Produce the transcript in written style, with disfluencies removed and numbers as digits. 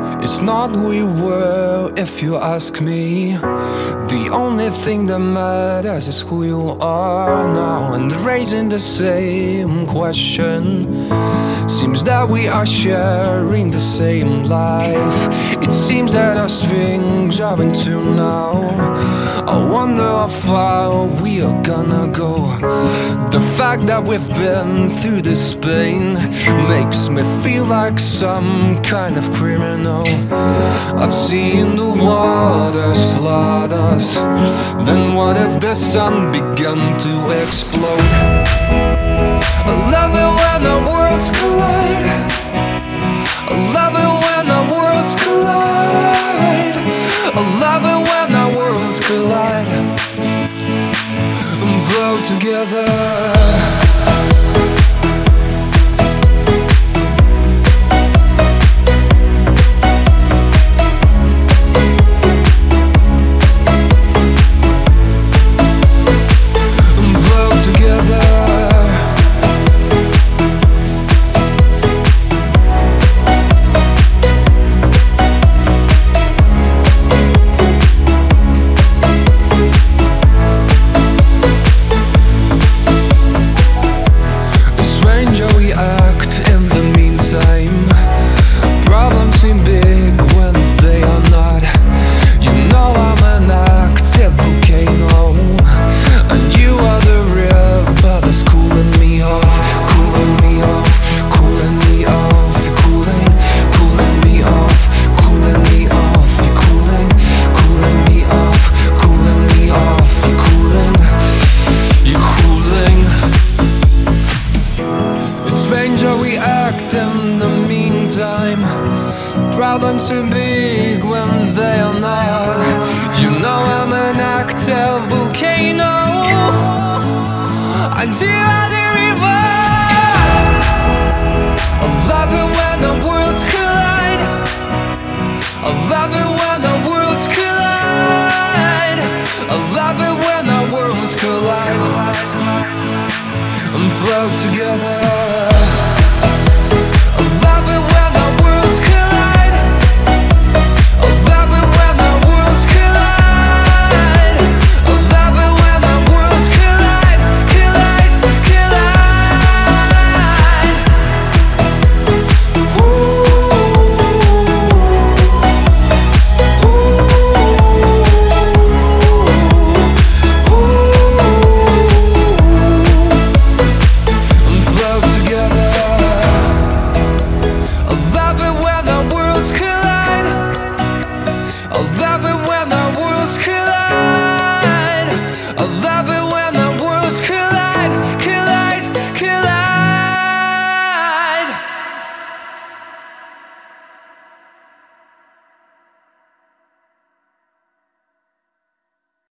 It's not who we were, if you ask me. The only thing that matters is who you are now. And raising the same question, seems that we are sharing the same life. It seems that our strings are in tune now. I wonder how far we are gonna go. The fact that we've been through this pain makes me feel like some kind of criminal. I've seen the waters flood us. Then what if the sun began to explode? I love it when our worlds collide. I love it when our worlds collide. I love it when our worlds collide and flow together. In the meantime, problems are big when they are not. You know I'm an active volcano until the river. I love it when